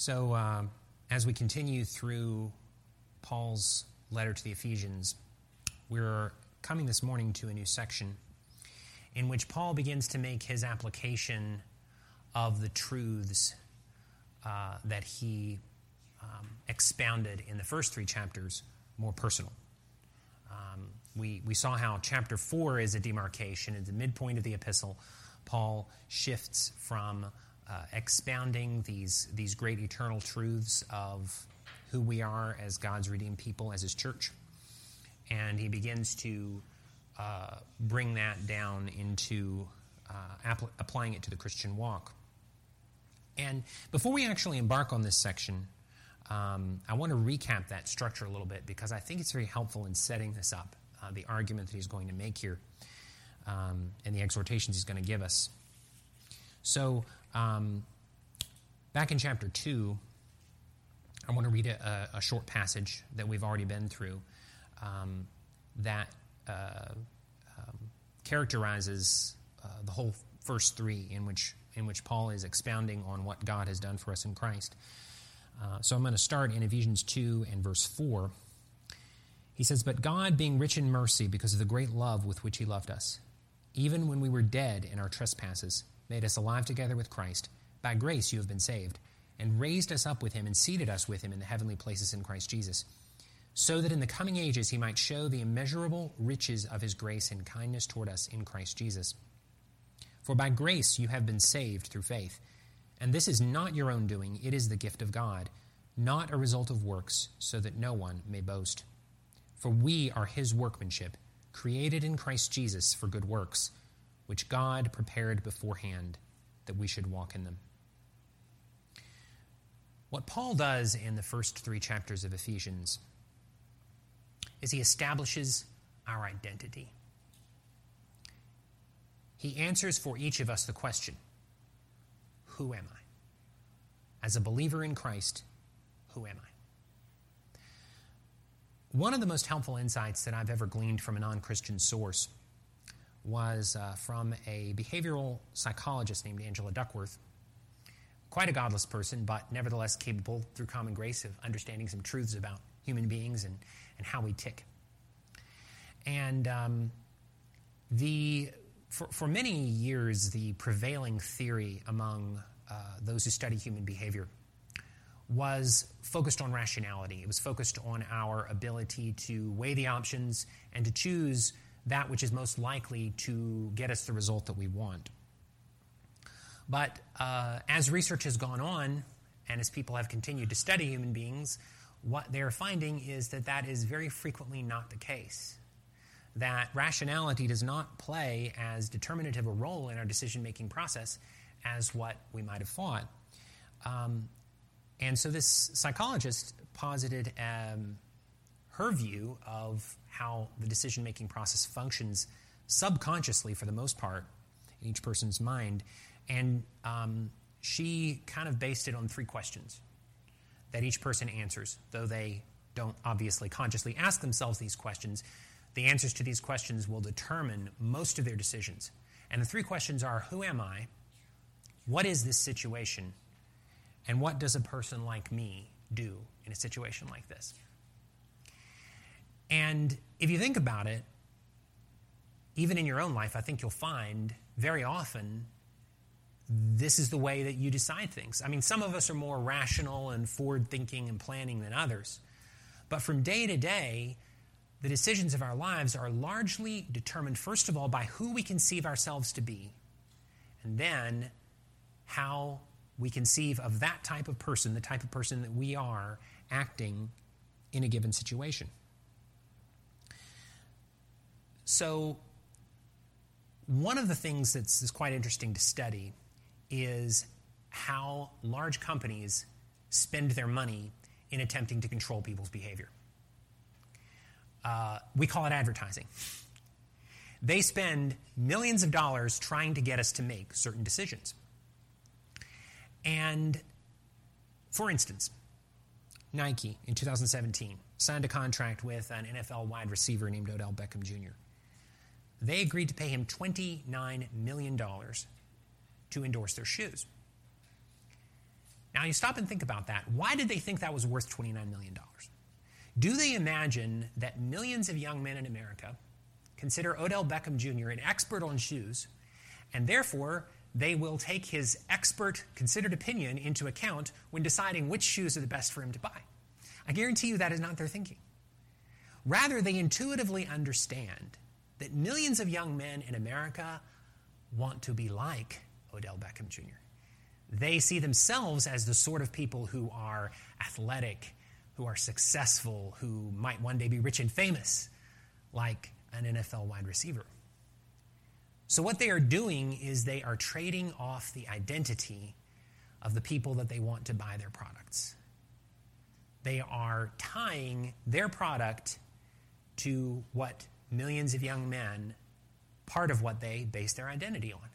So, as we continue through Paul's letter to the Ephesians, we're coming this morning to a new section in which Paul begins to make his application of the truths that he expounded in the first three chapters more personal. We saw how chapter 4 is a demarcation. At the midpoint of the epistle, Paul shifts from expounding these great eternal truths of who we are as God's redeemed people, as His church, and he begins to bring that down into applying it to the Christian walk. And before we actually embark on this section, I want to recap that structure a little bit because I think it's very helpful in setting this up, the argument that he's going to make here, and the exhortations he's going to give us. So, back in chapter 2, I want to read a short passage that we've already been through that characterizes the whole first three in which Paul is expounding on what God has done for us in Christ. So I'm going to start in Ephesians 2 and verse 4. He says, "But God, being rich in mercy because of the great love with which He loved us, even when we were dead in our trespasses, made us alive together with Christ. By grace you have been saved, and raised us up with Him and seated us with Him in the heavenly places in Christ Jesus, so that in the coming ages He might show the immeasurable riches of His grace and kindness toward us in Christ Jesus. For by grace you have been saved through faith. And this is not your own doing, it is the gift of God, not a result of works, so that no one may boast. For we are His workmanship, created in Christ Jesus for good works, which God prepared beforehand that we should walk in them." What Paul does in the first three chapters of Ephesians is he establishes our identity. He answers for each of us the question, who am I? As a believer in Christ, who am I? One of the most helpful insights that I've ever gleaned from a non-Christian source was from a behavioral psychologist named Angela Duckworth. Quite a godless person, but nevertheless capable, through common grace, of understanding some truths about human beings and how we tick. And for many years, the prevailing theory among those who study human behavior was focused on rationality. It was focused on our ability to weigh the options and to choose that which is most likely to get us the result that we want. But as research has gone on, and as people have continued to study human beings, what they're finding is that is very frequently not the case. That rationality does not play as determinative a role in our decision-making process as what we might have thought. And so this psychologist posited her view of how the decision-making process functions subconsciously for the most part in each person's mind. And she kind of based it on three questions that each person answers, though they don't obviously consciously ask themselves these questions. The answers to these questions will determine most of their decisions. And the three questions are, who am I? What is this situation? And what does a person like me do in a situation like this? And if you think about it, even in your own life, I think you'll find very often this is the way that you decide things. I mean, some of us are more rational and forward-thinking and planning than others. But from day to day, the decisions of our lives are largely determined, first of all, by who we conceive ourselves to be, and then how we conceive of that type of person, the type of person that we are acting in a given situation. So one of the things that's quite interesting to study is how large companies spend their money in attempting to control people's behavior. We call it advertising. They spend millions of dollars trying to get us to make certain decisions. And, for instance, Nike in 2017 signed a contract with an NFL wide receiver named Odell Beckham Jr. They agreed to pay him $29 million to endorse their shoes. Now you stop and think about that. Why did they think that was worth $29 million? Do they imagine that millions of young men in America consider Odell Beckham Jr. an expert on shoes, and therefore they will take his expert considered opinion into account when deciding which shoes are the best for him to buy? I guarantee you that is not their thinking. Rather, they intuitively understand that millions of young men in America want to be like Odell Beckham Jr. They see themselves as the sort of people who are athletic, who are successful, who might one day be rich and famous, like an NFL wide receiver. So what they are doing is they are trading off the identity of the people that they want to buy their products. They are tying their product to what millions of young men, part of what they base their identity on.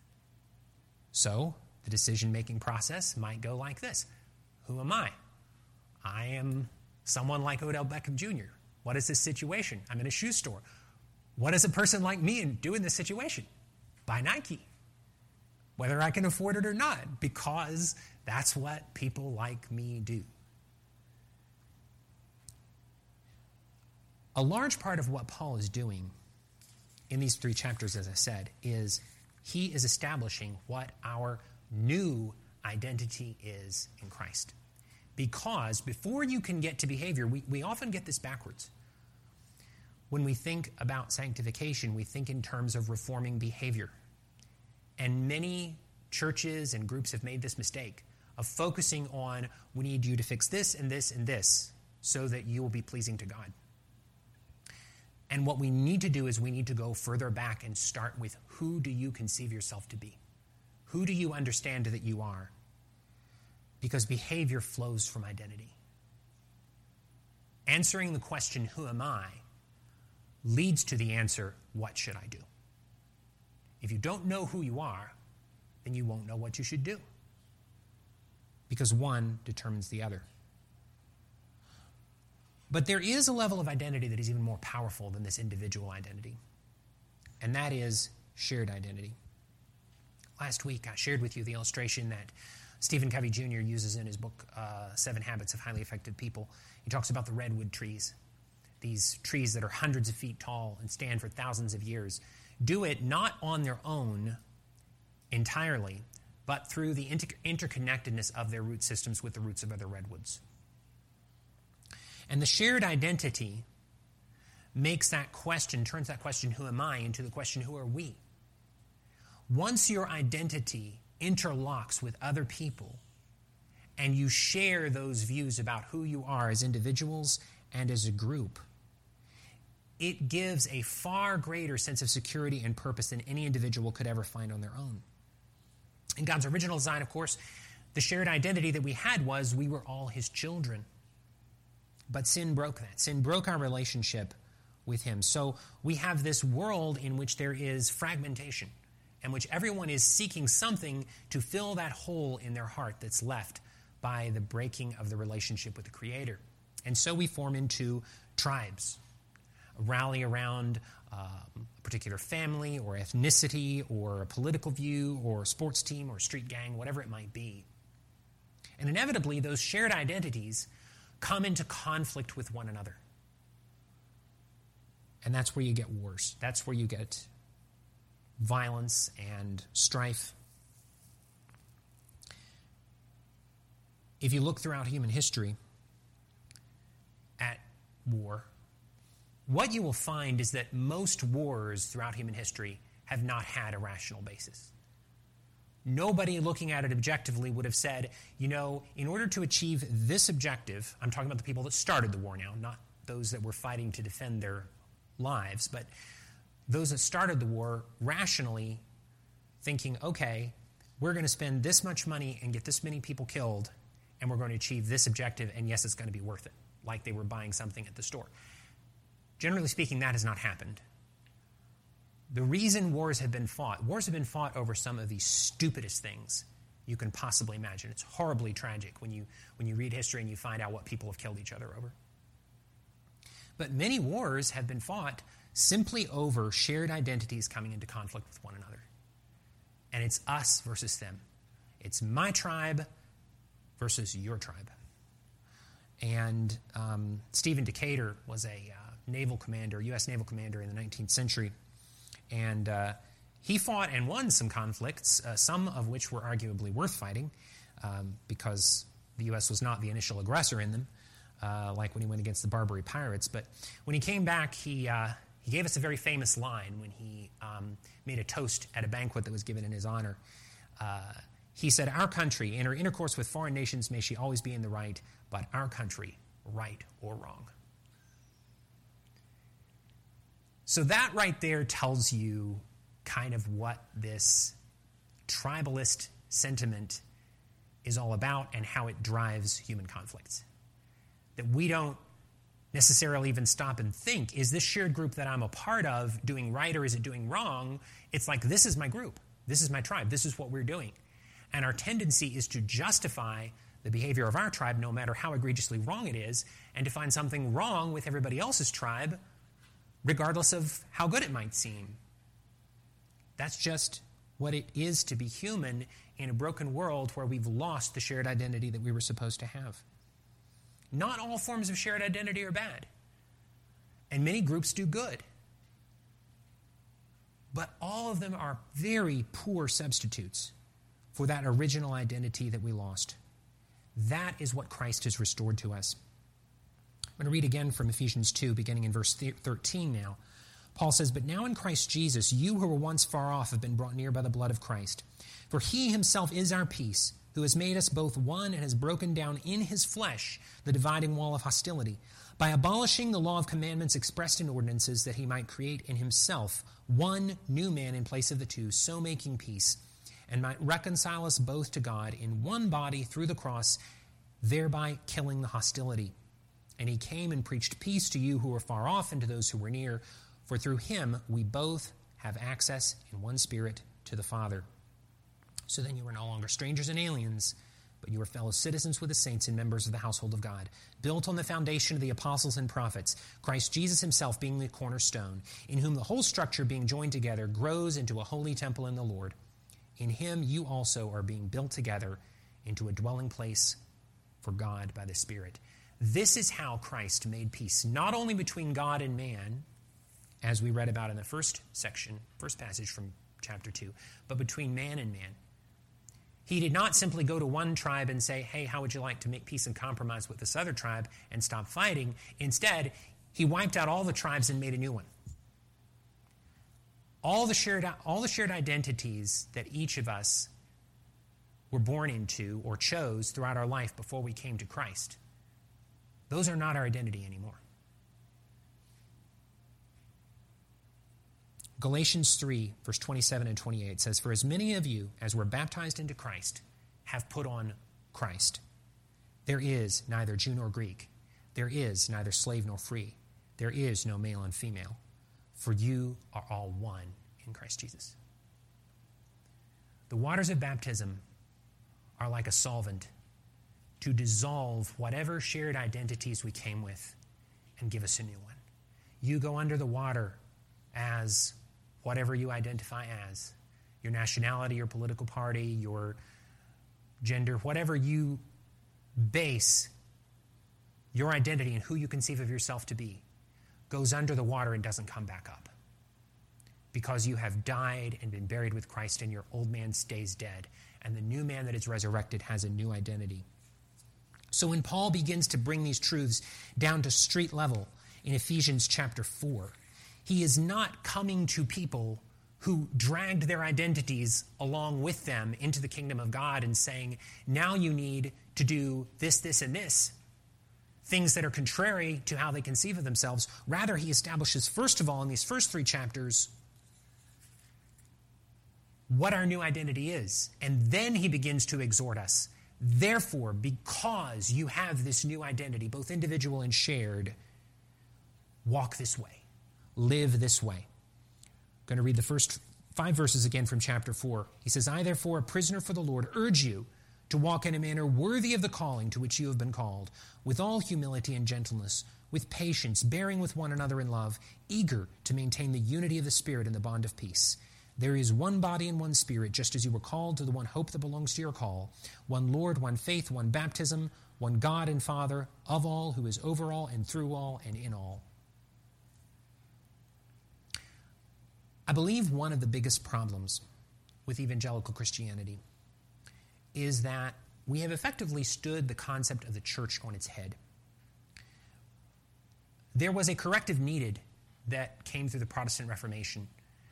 So the decision-making process might go like this. Who am I? I am someone like Odell Beckham Jr. What is this situation? I'm in a shoe store. What does a person like me do in this situation? Buy Nike. Whether I can afford it or not, because that's what people like me do. A large part of what Paul is doing in these 3 chapters, as I said, is he is establishing what our new identity is in Christ. Because before you can get to behavior, we often get this backwards. When we think about sanctification, we think in terms of reforming behavior. And many churches and groups have made this mistake of focusing on, we need you to fix this and this and this so that you will be pleasing to God. And what we need to do is we need to go further back and start with, who do you conceive yourself to be? Who do you understand that you are? Because behavior flows from identity. Answering the question, who am I, leads to the answer, what should I do? If you don't know who you are, then you won't know what you should do. Because one determines the other. But there is a level of identity that is even more powerful than this individual identity. And that is shared identity. Last week, I shared with you the illustration that Stephen Covey Jr. uses in his book, 7 Habits of Highly Effective People. He talks about the redwood trees. These trees that are hundreds of feet tall and stand for thousands of years do it not on their own entirely, but through the interconnectedness of their root systems with the roots of other redwoods. And the shared identity turns that question, who am I, into the question, who are we? Once your identity interlocks with other people and you share those views about who you are as individuals and as a group, it gives a far greater sense of security and purpose than any individual could ever find on their own. In God's original design, of course, the shared identity that we had was we were all his children. But sin broke that. Sin broke our relationship with him. So we have this world in which there is fragmentation, in which everyone is seeking something to fill that hole in their heart that's left by the breaking of the relationship with the Creator. And so we form into tribes, rally around a particular family or ethnicity or a political view or a sports team or a street gang, whatever it might be. And inevitably, those shared identities come into conflict with one another. And that's where you get wars. That's where you get violence and strife. If you look throughout human history at war, what you will find is that most wars throughout human history have not had a rational basis. Nobody looking at it objectively would have said, in order to achieve this objective, I'm talking about the people that started the war now, not those that were fighting to defend their lives, but those that started the war rationally thinking, okay, we're going to spend this much money and get this many people killed, and we're going to achieve this objective, and yes, it's going to be worth it, like they were buying something at the store. Generally speaking, that has not happened. The reason wars have been fought over some of the stupidest things you can possibly imagine. It's horribly tragic when you read history and you find out what people have killed each other over. But many wars have been fought simply over shared identities coming into conflict with one another. And it's us versus them. It's my tribe versus your tribe. And Stephen Decatur was a naval commander, U.S. naval commander in the 19th century. And he fought and won some conflicts, some of which were arguably worth fighting, because the U.S. was not the initial aggressor in them, like when he went against the Barbary pirates. But when he came back, he gave us a very famous line when he made a toast at a banquet that was given in his honor. He said, "Our country, in her intercourse with foreign nations, may she always be in the right, but our country, right or wrong." So that right there tells you kind of what this tribalist sentiment is all about and how it drives human conflicts. That we don't necessarily even stop and think, is this shared group that I'm a part of doing right or is it doing wrong? It's like, this is my group. This is my tribe. This is what we're doing. And our tendency is to justify the behavior of our tribe, no matter how egregiously wrong it is, and to find something wrong with everybody else's tribe, regardless of how good it might seem. That's just what it is to be human in a broken world where we've lost the shared identity that we were supposed to have. Not all forms of shared identity are bad, and many groups do good. But all of them are very poor substitutes for that original identity that we lost. That is what Christ has restored to us. I'm going to read again from Ephesians 2, beginning in verse 13 now. Paul says, "But now in Christ Jesus, you who were once far off have been brought near by the blood of Christ. For he himself is our peace, who has made us both one and has broken down in his flesh the dividing wall of hostility, by abolishing the law of commandments expressed in ordinances, that he might create in himself one new man in place of the two, so making peace, and might reconcile us both to God in one body through the cross, thereby killing the hostility. And he came and preached peace to you who were far off and to those who were near, for through him we both have access in one Spirit to the Father. So then you are no longer strangers and aliens, but you are fellow citizens with the saints and members of the household of God, built on the foundation of the apostles and prophets, Christ Jesus himself being the cornerstone, in whom the whole structure being joined together grows into a holy temple in the Lord. In him you also are being built together into a dwelling place for God by the Spirit." This is how Christ made peace, not only between God and man, as we read about in the first passage from chapter 2, but between man and man. He did not simply go to one tribe and say, "Hey, how would you like to make peace and compromise with this other tribe and stop fighting?" Instead, he wiped out all the tribes and made a new one. All the shared identities that each of us were born into or chose throughout our life before we came to Christ, those are not our identity anymore. Galatians 3, verse 27 and 28 says, "For as many of you as were baptized into Christ have put on Christ. There is neither Jew nor Greek. There is neither slave nor free. There is no male and female. For you are all one in Christ Jesus." The waters of baptism are like a solvent to dissolve whatever shared identities we came with and give us a new one. You go under the water as whatever you identify as, your nationality, your political party, your gender, whatever you base your identity and who you conceive of yourself to be, goes under the water and doesn't come back up. Because you have died and been buried with Christ, and your old man stays dead, and the new man that is resurrected has a new identity. So when Paul begins to bring these truths down to street level in Ephesians chapter 4, he is not coming to people who dragged their identities along with them into the kingdom of God and saying, now you need to do this, this, and this, things that are contrary to how they conceive of themselves. Rather, he establishes, first of all, in these first 3 chapters, what our new identity is. And then he begins to exhort us. Therefore, because you have this new identity, both individual and shared, walk this way. Live this way. I'm going to read the first 5 verses again from chapter 4. He says, "I, therefore, a prisoner for the Lord, urge you to walk in a manner worthy of the calling to which you have been called, with all humility and gentleness, with patience, bearing with one another in love, eager to maintain the unity of the Spirit in the bond of peace. There is one body and one Spirit, just as you were called to the one hope that belongs to your call, one Lord, one faith, one baptism, one God and Father of all, who is over all and through all and in all. I believe one of the biggest problems with evangelical Christianity is that we have effectively stood the concept of the church on its head. There was a corrective needed that came through the Protestant Reformation.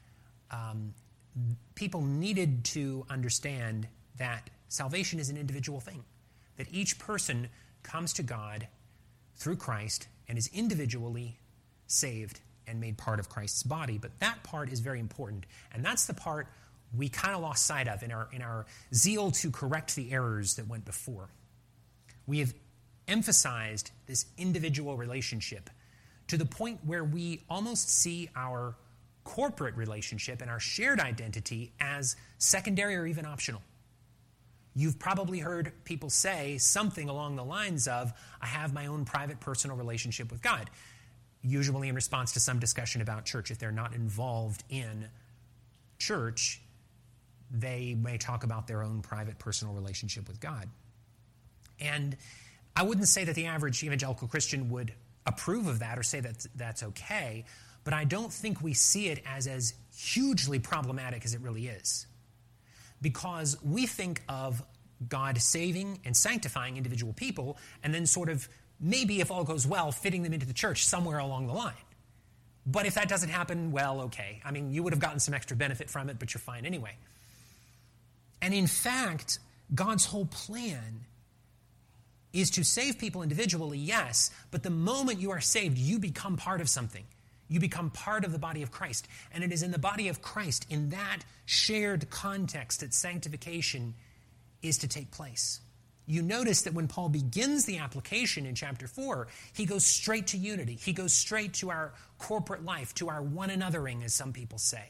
People needed to understand that salvation is an individual thing, that each person comes to God through Christ and is individually saved and made part of Christ's body. But that part is very important, and that's the part we kind of lost sight of in our zeal to correct the errors that went before. We have emphasized this individual relationship to the point where we almost see our corporate relationship and our shared identity as secondary or even optional. You've probably heard people say something along the lines of, I have my own private personal relationship with God, usually in response to some discussion about church. If they're not involved in church, they may talk about their own private personal relationship with God. And I wouldn't say that the average evangelical Christian would approve of that or say that that's okay, but I don't think we see it as hugely problematic as it really is. Because we think of God saving and sanctifying individual people and then sort of, maybe if all goes well, fitting them into the church somewhere along the line. But if that doesn't happen, well, okay. I mean, you would have gotten some extra benefit from it, but you're fine anyway. And in fact, God's whole plan is to save people individually, yes, but the moment you are saved, you become part of something. You become part of the body of Christ. And it is in the body of Christ, in that shared context, that sanctification is to take place. You notice that when Paul begins the application in chapter 4, he goes straight to unity. He goes straight to our corporate life, to our one anothering, as some people say.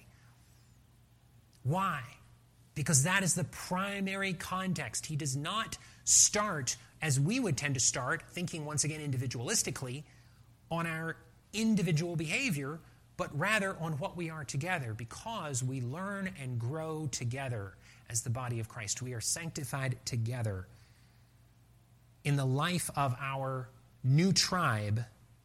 Why? Because that is the primary context. He does not start, as we would tend to start, thinking once again individualistically, on our individual behavior, but rather on what we are together, because we learn and grow together as the body of Christ. We are sanctified together. In the life of our new tribe,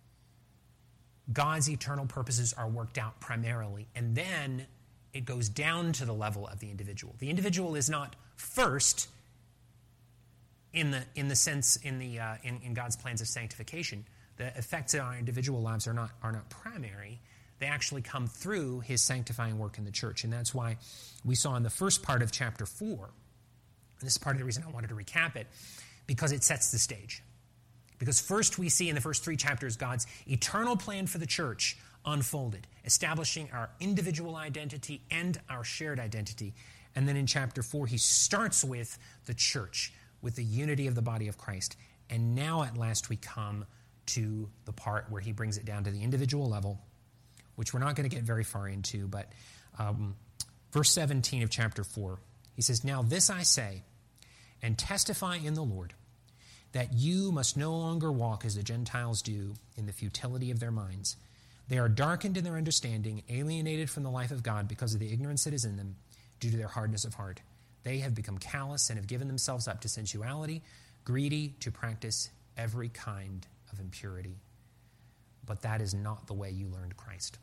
God's eternal purposes are worked out primarily, and then it goes down to the level of the individual. The individual is not first in God's plans of sanctification. The effects of our individual lives are not primary. They actually come through his sanctifying work in the church. And that's why we saw in the first part of chapter 4, and this is part of the reason I wanted to recap it, because it sets the stage. Because first we see in the first 3 chapters God's eternal plan for the church unfolded, establishing our individual identity and our shared identity. And then in chapter 4, he starts with the church, with the unity of the body of Christ. And now at last we come to the part where he brings it down to the individual level, which we're not going to get very far into, but verse 17 of chapter 4, he says, "Now this I say, and testify in the Lord, that you must no longer walk as the Gentiles do in the futility of their minds. They are darkened in their understanding, alienated from the life of God because of the ignorance that is in them, due to their hardness of heart. They have become callous and have given themselves up to sensuality, greedy to practice every kind of impurity. But that is not the way you learned Christ."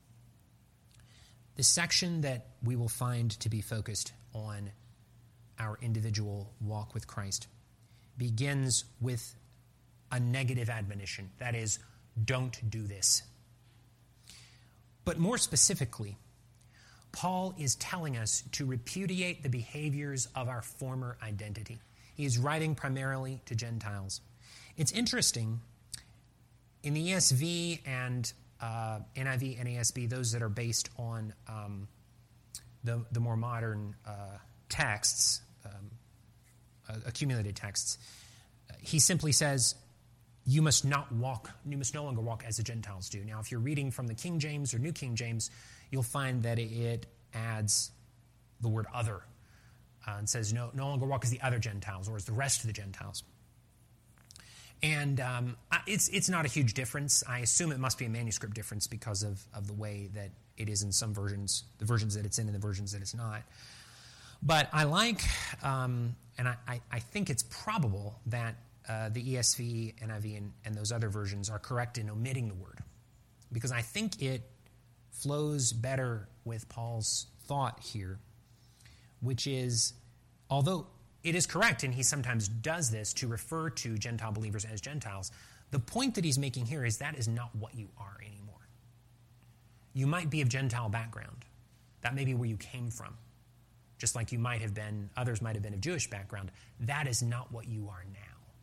The section that we will find to be focused on our individual walk with Christ begins with a negative admonition. That is, don't do this. But more specifically, Paul is telling us to repudiate the behaviors of our former identity. He is writing primarily to Gentiles. It's interesting, in the ESV and NIV and ASB, those that are based on the more modern texts, accumulated texts, he simply says, you must no longer walk as the Gentiles do. Now, if you're reading from the King James or New King James, you'll find that it adds the word other and says no longer walk as the other Gentiles or as the rest of the Gentiles. And it's not a huge difference. I assume it must be a manuscript difference because of the way that it is in some versions, the versions that it's in and the versions that it's not. But I like, and I think it's probable that the ESV, NIV, and those other versions are correct in omitting the word, because I think it flows better with Paul's thought here, which is, although it is correct, and he sometimes does this to refer to Gentile believers as Gentiles, the point that he's making here is that is not what you are anymore. You might be of Gentile background. That may be where you came from. Just like you might have been, others might have been of Jewish background. That is not what you are now.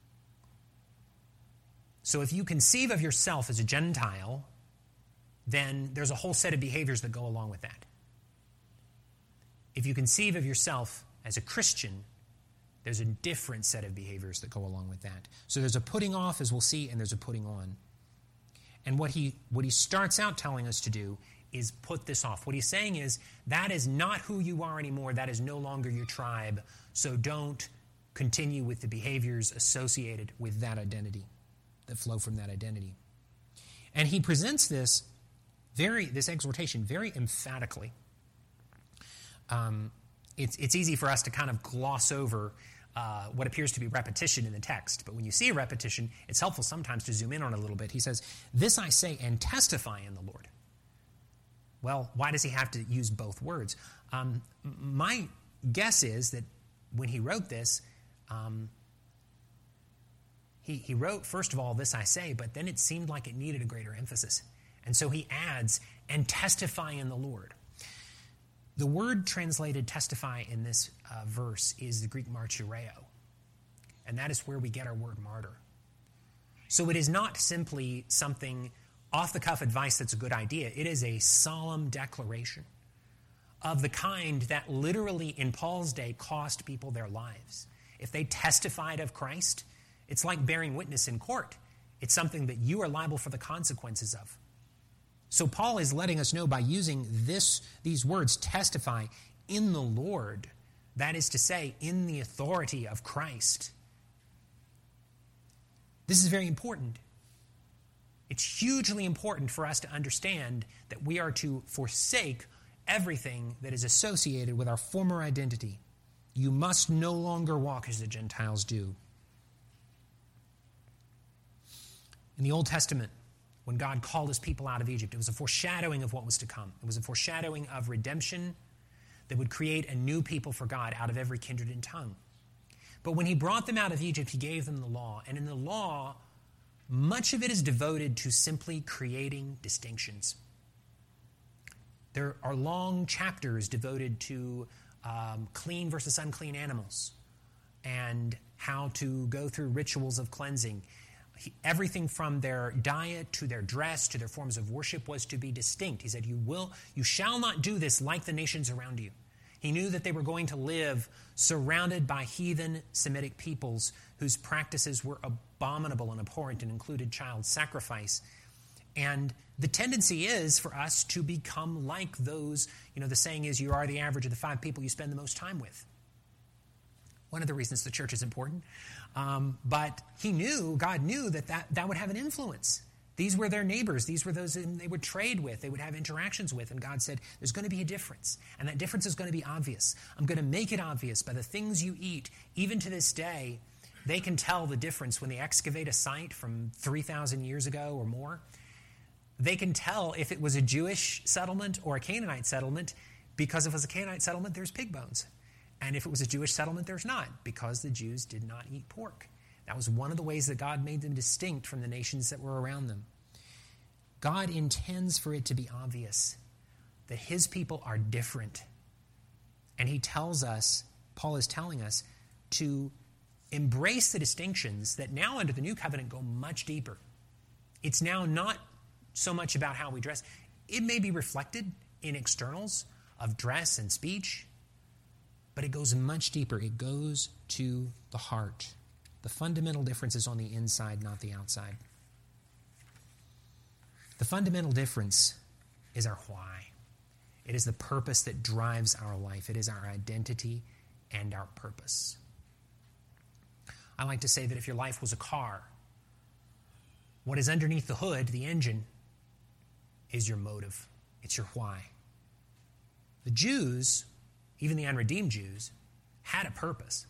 So if you conceive of yourself as a Gentile, then there's a whole set of behaviors that go along with that. If you conceive of yourself as a Christian, there's a different set of behaviors that go along with that. So there's a putting off, as we'll see, and there's a putting on. And what he starts out telling us to do is put this off. What he's saying is, that is not who you are anymore. That is no longer your tribe. So don't continue with the behaviors associated with that identity, that flow from that identity. And he presents this exhortation very emphatically. It's easy for us to kind of gloss over what appears to be repetition in the text. But when you see a repetition, it's helpful sometimes to zoom in on it a little bit. He says, "This I say and testify in the Lord." Well, why does he have to use both words? My guess is that when he wrote this, he wrote, first of all, "This I say," but then it seemed like it needed a greater emphasis. And so he adds, "and testify in the Lord." The word translated testify in this verse is the Greek martyreo, and that is where we get our word martyr. So it is not simply something off-the-cuff advice that's a good idea. It is a solemn declaration of the kind that literally in Paul's day cost people their lives. If they testified of Christ, it's like bearing witness in court. It's something that you are liable for the consequences of. So Paul is letting us know by using these words, testify in the Lord, that is to say, in the authority of Christ. This is very important. It's hugely important for us to understand that we are to forsake everything that is associated with our former identity. You must no longer walk as the Gentiles do. In the Old Testament, when God called his people out of Egypt, it was a foreshadowing of what was to come. It was a foreshadowing of redemption that would create a new people for God out of every kindred and tongue. But when he brought them out of Egypt, he gave them the law. And in the law, much of it is devoted to simply creating distinctions. There are long chapters devoted to clean versus unclean animals and how to go through rituals of cleansing. Everything from their diet to their dress to their forms of worship was to be distinct. He said, you shall not do this like the nations around you. He knew that they were going to live surrounded by heathen Semitic peoples whose practices were abominable and abhorrent and included child sacrifice. And the tendency is for us to become like those, the saying is, you are the average of the 5 people you spend the most time with. One of the reasons the church is important. But God knew that would have an influence. These were their neighbors. These were those they would trade with, they would have interactions with. And God said, there's going to be a difference. And that difference is going to be obvious. I'm going to make it obvious by the things you eat. Even to this day, they can tell the difference when they excavate a site from 3,000 years ago or more. They can tell if it was a Jewish settlement or a Canaanite settlement, because if it was a Canaanite settlement, there's pig bones. And if it was a Jewish settlement, there's not, because the Jews did not eat pork. That was one of the ways that God made them distinct from the nations that were around them. God intends for it to be obvious that his people are different. And he tells us, Paul is telling us, to embrace the distinctions that now under the new covenant go much deeper. It's now not so much about how we dress. It may be reflected in externals of dress and speech, but it goes much deeper. It goes to the heart. The fundamental difference is on the inside, not the outside. The fundamental difference is our why. It is the purpose that drives our life. It is our identity and our purpose. I like to say that if your life was a car, What is underneath the hood, the engine, is your motive. It's your why. The Jews, even the unredeemed Jews, had a purpose.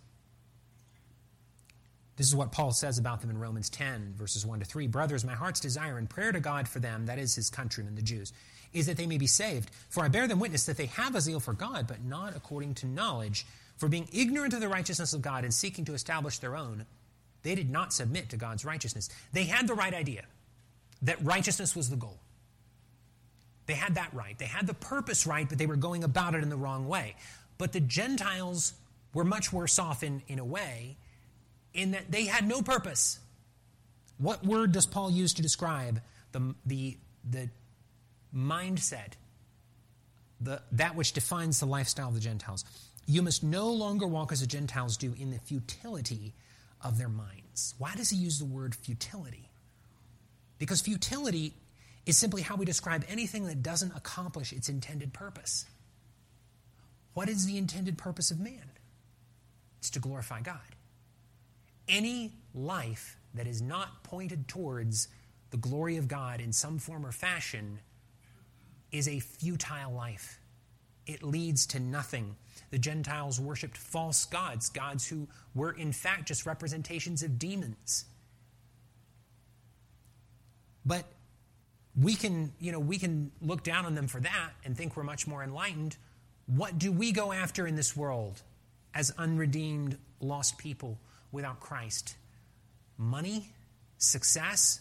This is what Paul says about them in Romans 10, verses 1 to 3. Brothers, my heart's desire and prayer to God for them, that is his countrymen, the Jews, is that they may be saved. For I bear them witness that they have a zeal for God, but not according to knowledge. For being ignorant of the righteousness of God and seeking to establish their own, they did not submit to God's righteousness. They had the right idea that righteousness was the goal. They had that right. They had the purpose right, but they were going about it in the wrong way. But the Gentiles were much worse off in a way, in that they had no purpose. What word does Paul use to describe the mindset, that which defines the lifestyle of the Gentiles? You must no longer walk as the Gentiles do in the futility of their minds. Why does he use the word futility? Because futility is simply how we describe anything that doesn't accomplish its intended purpose. What is the intended purpose of man? It's to glorify God. Any life that is not pointed towards the glory of God in some form or fashion is a futile life. It leads to nothing. The Gentiles worshipped false gods, gods who were in fact just representations of demons. But we can look down on them for that and think we're much more enlightened. What do we go after in this world as unredeemed, lost people without Christ? Money? Success?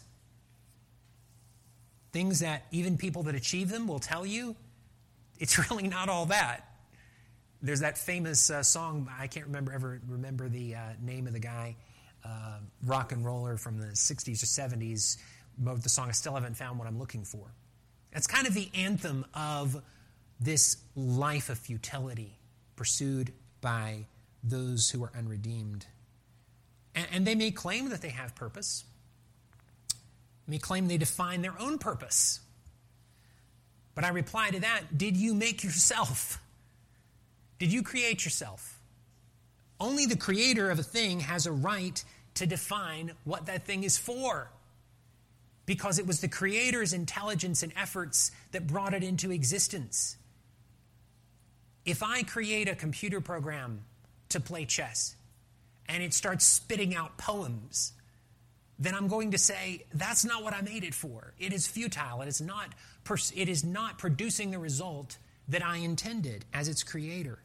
Things that even people that achieve them will tell you it's really not all that. There's that famous song, I can't remember the name of the guy, rock and roller from the 60s or 70s, wrote the song, I Still Haven't Found What I'm Looking For. That's kind of the anthem of this life of futility pursued by those who are unredeemed. And they may claim that they have purpose. They may claim they define their own purpose. But I reply to that, did you make yourself? Did you create yourself? Only the creator of a thing has a right to define what that thing is for, because it was the creator's intelligence and efforts that brought it into existence. If I create a computer program to play chess and it starts spitting out poems, then I'm going to say, that's not what I made it for. It is futile. It is not producing the result that I intended as its creator.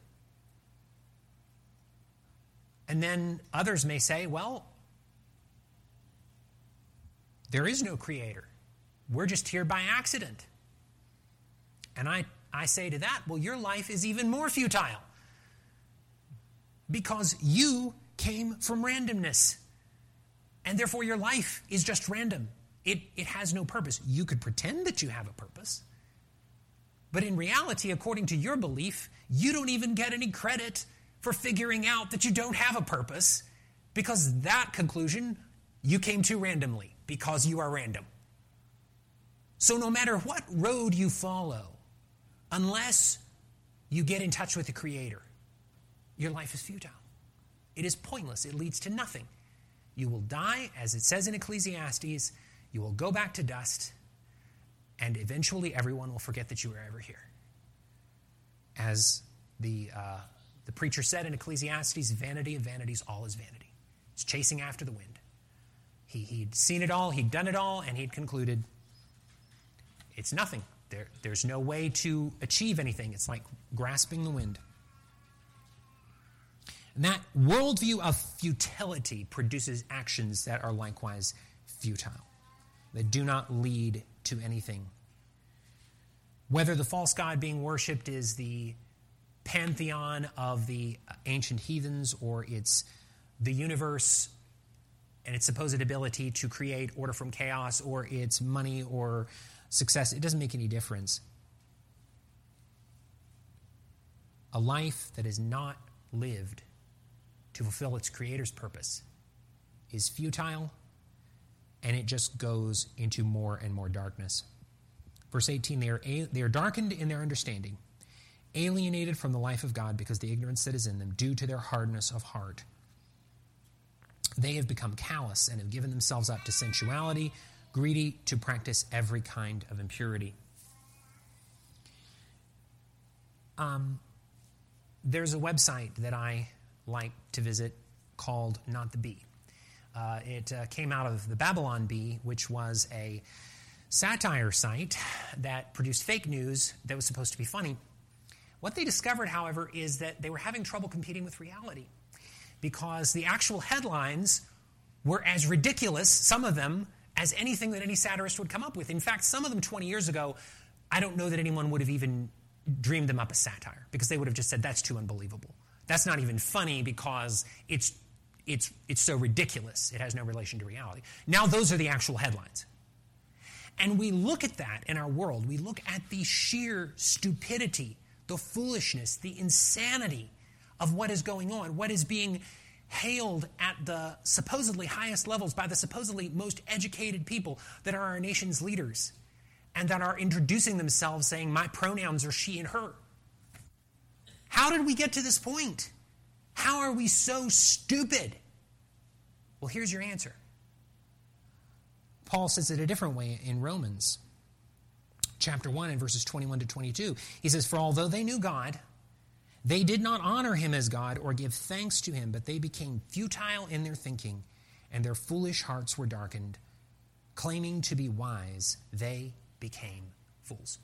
And then others may say, well, there is no creator. We're just here by accident. And I say to that, well, your life is even more futile, because you came from randomness. And therefore your life is just random. It has no purpose. You could pretend that you have a purpose, but in reality, according to your belief, you don't even get any credit for figuring out that you don't have a purpose, because that conclusion you came to randomly, because you are random. So no matter what road you follow, unless you get in touch with the Creator, your life is futile. It is pointless. It leads to nothing. You will die, as it says in Ecclesiastes, you will go back to dust, and eventually everyone will forget that you were ever here. As the preacher said in Ecclesiastes, vanity of vanities, all is vanity. It's chasing after the wind. He'd seen it all, he'd done it all, and he'd concluded it's nothing. There's no way to achieve anything. It's like grasping the wind. And that worldview of futility produces actions that are likewise futile, that do not lead to anything. Whether the false god being worshipped is the pantheon of the ancient heathens, or it's the universe and its supposed ability to create order from chaos, or it's money or success, it doesn't make any difference. A life that is not lived to fulfill its Creator's purpose is futile, and it just goes into more and more darkness. Verse 18, they are darkened in their understanding, alienated from the life of God because of the ignorance that is in them, due to their hardness of heart. They have become callous and have given themselves up to sensuality, greedy to practice every kind of impurity. There's a website that I like to visit called Not the Bee. It came out of the Babylon Bee, which was a satire site that produced fake news that was supposed to be funny. What they discovered, however, is that they were having trouble competing with reality because the actual headlines were as ridiculous, some of them, as anything that any satirist would come up with. In fact, some of them 20 years ago, I don't know that anyone would have even dreamed them up as satire because they would have just said, that's too unbelievable. That's not even funny because it's so ridiculous. It has no relation to reality. Now those are the actual headlines. And we look at that in our world. We look at the sheer stupidity, the foolishness, the insanity of what is going on, what is being hailed at the supposedly highest levels by the supposedly most educated people that are our nation's leaders and that are introducing themselves saying, my pronouns are she and her. How did we get to this point? How are we so stupid? Well, here's your answer. Paul says it a different way in Romans chapter 1 and verses 21 to 22. He says, for although they knew God, they did not honor him as God or give thanks to him, but they became futile in their thinking, and their foolish hearts were darkened. Claiming to be wise, they became fools.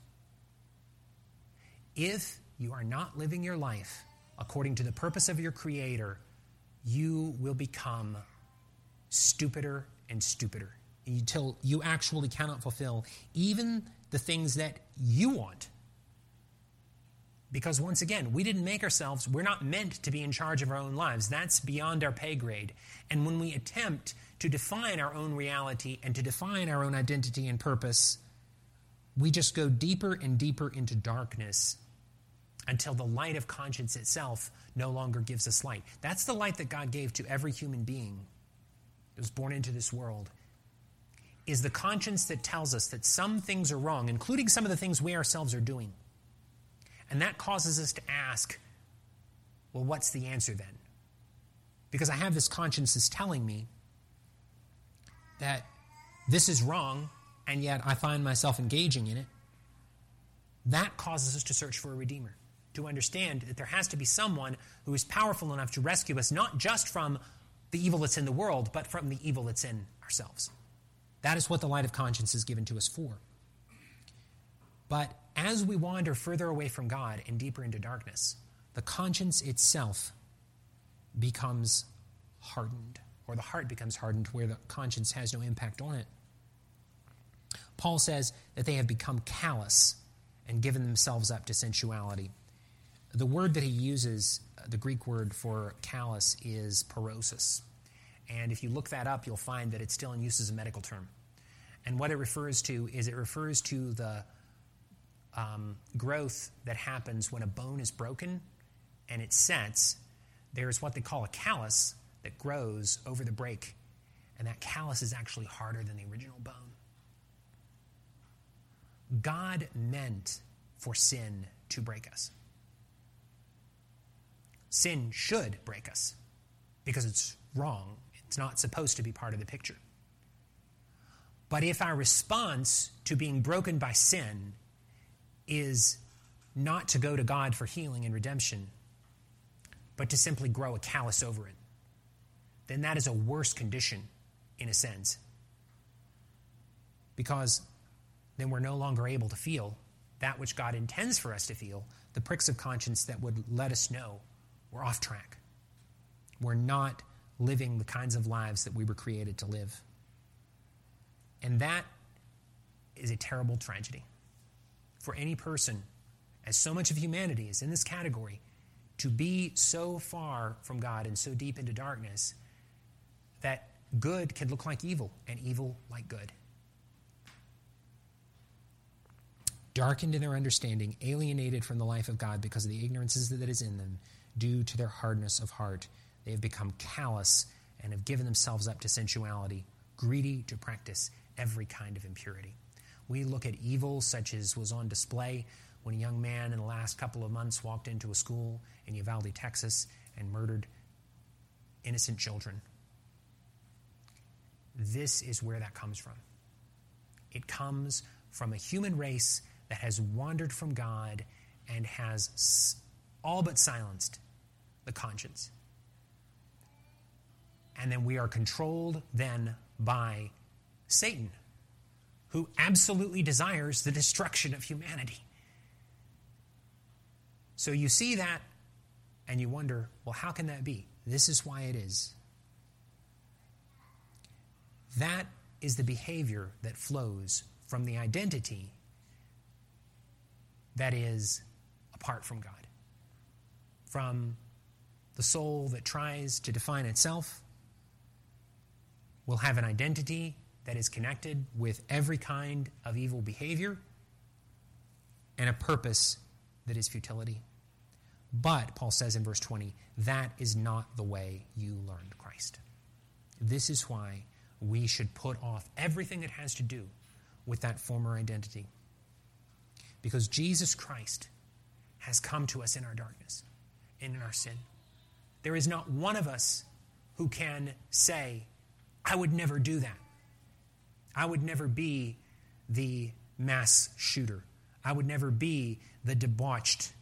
If you are not living your life according to the purpose of your Creator, you will become stupider and stupider until you actually cannot fulfill even the things that you want. Because once again, we didn't make ourselves, we're not meant to be in charge of our own lives. That's beyond our pay grade. And when we attempt to define our own reality and to define our own identity and purpose, we just go deeper and deeper into darkness until the light of conscience itself no longer gives us light. That's the light that God gave to every human being that was born into this world, is the conscience that tells us that some things are wrong, including some of the things we ourselves are doing. And that causes us to ask, well, what's the answer then? Because I have this conscience that's telling me that this is wrong, and yet I find myself engaging in it. That causes us to search for a Redeemer, to understand that there has to be someone who is powerful enough to rescue us, not just from the evil that's in the world, but from the evil that's in ourselves. That is what the light of conscience is given to us for. But as we wander further away from God and deeper into darkness, the conscience itself becomes hardened, or the heart becomes hardened where the conscience has no impact on it. Paul says that they have become callous and given themselves up to sensuality. The word that he uses, the Greek word for callous, is porosis. And if you look that up, you'll find that it's still in use as a medical term. And what it refers to is the growth that happens when a bone is broken and it sets. There's what they call a callus that grows over the break. And that callus is actually harder than the original bone. God meant for sin to break us. Sin should break us because it's wrong. It's not supposed to be part of the picture. But if our response to being broken by sin is not to go to God for healing and redemption, but to simply grow a callus over it, then that is a worse condition in a sense. Because then we're no longer able to feel that which God intends for us to feel, the pricks of conscience that would let us know we're off track. We're not living the kinds of lives that we were created to live. And that is a terrible tragedy for any person, as so much of humanity is in this category, to be so far from God and so deep into darkness that good can look like evil and evil like good. Darkened in their understanding, alienated from the life of God because of the ignorances that is in them, due to their hardness of heart. They have become callous and have given themselves up to sensuality, greedy to practice every kind of impurity. We look at evil such as was on display when a young man in the last couple of months walked into a school in Uvalde, Texas, and murdered innocent children. This is where that comes from. It comes from a human race that has wandered from God and has all but silenced the conscience. And then we are controlled then by Satan, who absolutely desires the destruction of humanity. So you see that and you wonder, well, how can that be? This is why it is. That is the behavior that flows from the identity that is apart from God. From the soul that tries to define itself will have an identity that is connected with every kind of evil behavior and a purpose that is futility. But, Paul says in verse 20, that is not the way you learned Christ. This is why we should put off everything that has to do with that former identity. Because Jesus Christ has come to us in our darkness and in our sin. There is not one of us who can say, I would never do that. I would never be the mass shooter. I would never be the debauched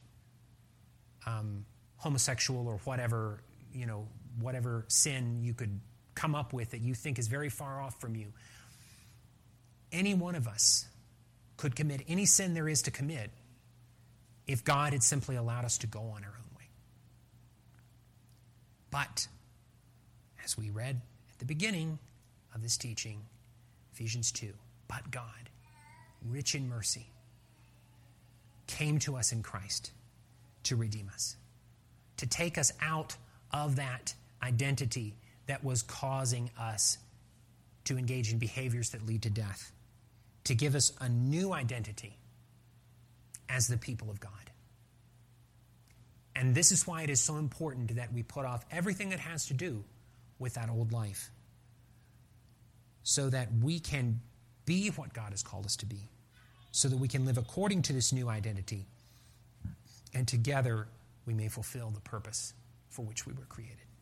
homosexual or whatever sin you could come up with that you think is very far off from you. Any one of us could commit any sin there is to commit if God had simply allowed us to go on our own way. But, as we read at the beginning of this teaching, Ephesians 2, but God, rich in mercy, came to us in Christ to redeem us, to take us out of that identity that was causing us to engage in behaviors that lead to death, to give us a new identity as the people of God. And this is why it is so important that we put off everything that has to do with that old life, so that we can be what God has called us to be, so that we can live according to this new identity, and together we may fulfill the purpose for which we were created.